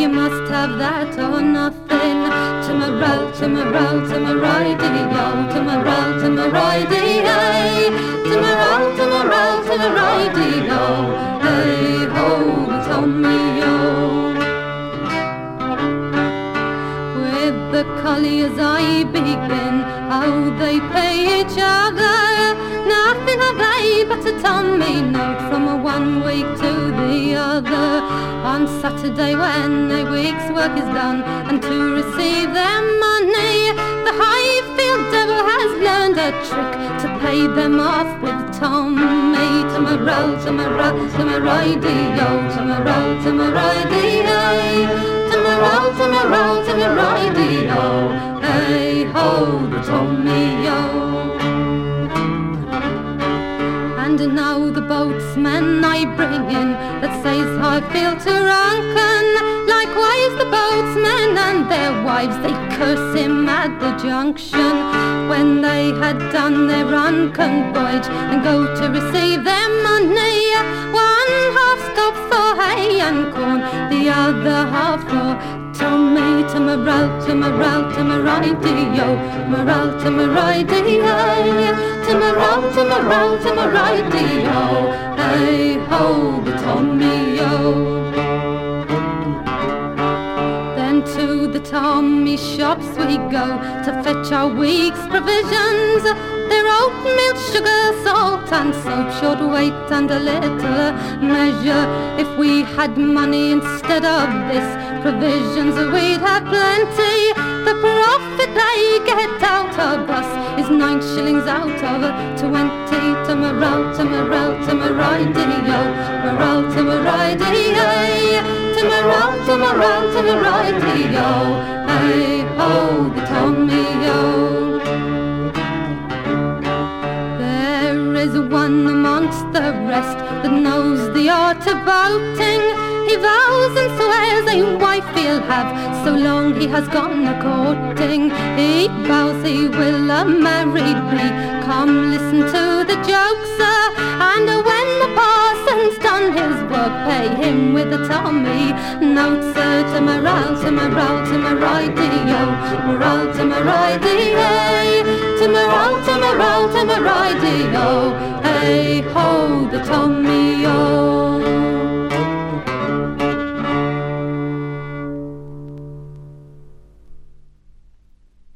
You must have that or nothing. Timorel, Timorel, Timorel-dee-o, Timorel, Timorel-dee-ay. Timorel, Timorel, Timorel-dee-o, hey-ho, the Tommy-o. With the colliers I begin, how they pay each other. Nothing have they but a Tommy note from a 1 week to the other. On Saturday when a week's work is done, and to receive their money, the Highfield devil has learned a trick to pay them off with Tommy. Timorel, Timorel, Timorel-dee-o, Timorel, Timorel-dee-ay. Timorel, Timorel, Timorel-dee-o, hey-ho, the Tommy-o. And now the boatsmen I bring in, that says Highfield to Runken. Likewise the boatsmen and their wives, they curse him at the junction. When they had done their Runken voyage and go to receive their money, one half stops for hay and corn, the other half for Tommy. Timorel, Timorel, Timorel-dee-o, Timorel, Timorel-dee-ay. Timorel, Timorel, Timorel-dee-o, hey-ho, the Tommy-o. Then to the Tommy shops we go to fetch our week's provisions. Their oatmeal, sugar, salt and soap, short weight and a little measure. If we had money instead of this, provisions we'd have plenty. The profit they get out of us is 9 shillings out of 20. Timorel, Timorel, Timorel-dee-o, Timorel, Timorel-dee-ay. Timorel, Timorel, Timorel-dee-o, hey-ho, the Tommy-o. There is one amongst the rest that knows the art of boating. He vows and swears a wife he'll have so long he has gone a-courting. He vows he will marry me. Come listen to the jokes, sir. And when the parson's done his work, pay him with a Tommy note, sir. Timorel, Timorel, Timorel-dee-o, Timorel, Timorel-dee-ay. Timorel, Timorel, Timorel-dee-o, hey-ho, the Tommy.